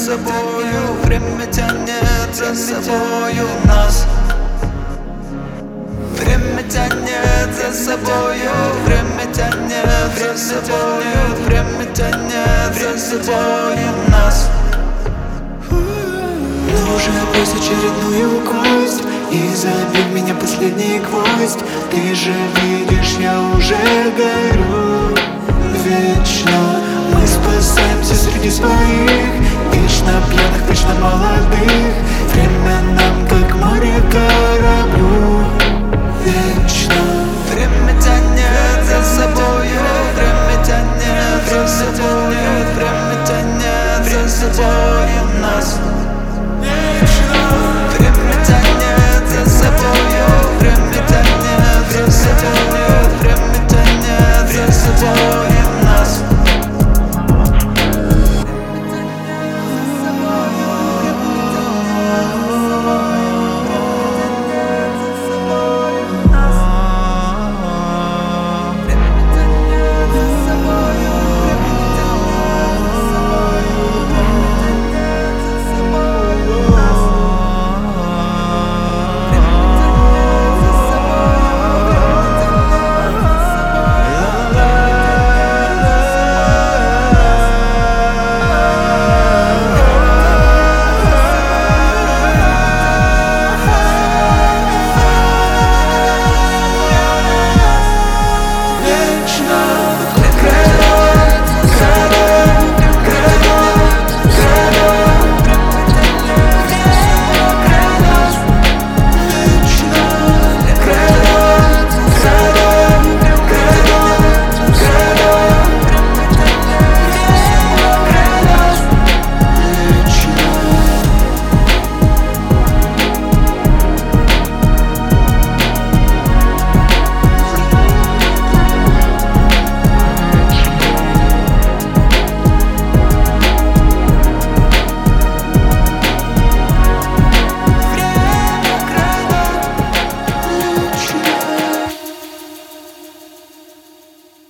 собою, время тянет за собою нас. Время тянет за собою, время тянет за собою, время тянет за собою нас. Но уже брось очередную кость и забей в меня последний гвоздь. Ты же видишь, я уже горю вечно. Мы спасаемся среди своих, вечно пьем.